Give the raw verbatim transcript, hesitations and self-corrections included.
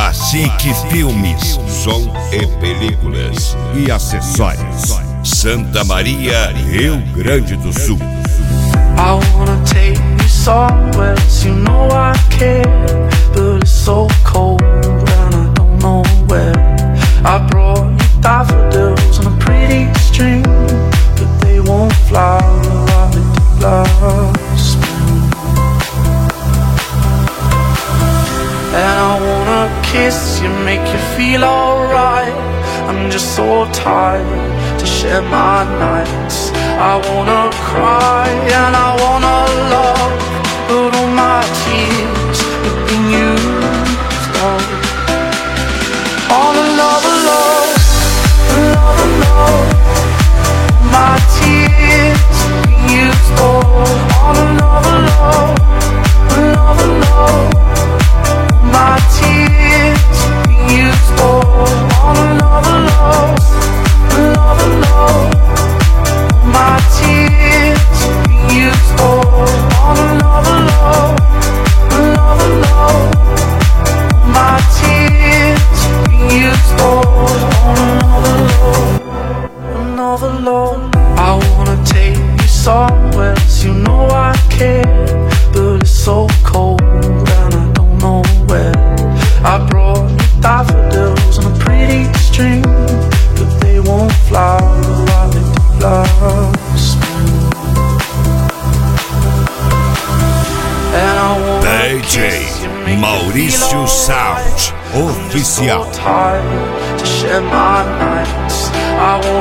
Classic Filmes, som e películas e acessórios. Santa Maria, Rio Grande do Sul. I wanna take you somewhere, you know I care, but it's so cold and I don't know where. I brought you daffodils on a pretty string, but they won't fly like they did last spring. And I wanna kiss you, make you feel alright. I'm just so tired to share my nights. I wanna cry and I wanna love, but all my tears have been used up. All love, love, love, love. My tears have been used up. All love, love, love, love. My tears have been used up. All love, love, love, love. My tears have been used all on another love, another love. My tears have been used all on another love, another love. I wanna take you somewhere, you know I care, but it's so cold and I don't know where. I brought you daffodils on a pretty string, but they won't fly like they did last spring. And I wanna D J Maurício Sound Oficial. So tired to share my nights. I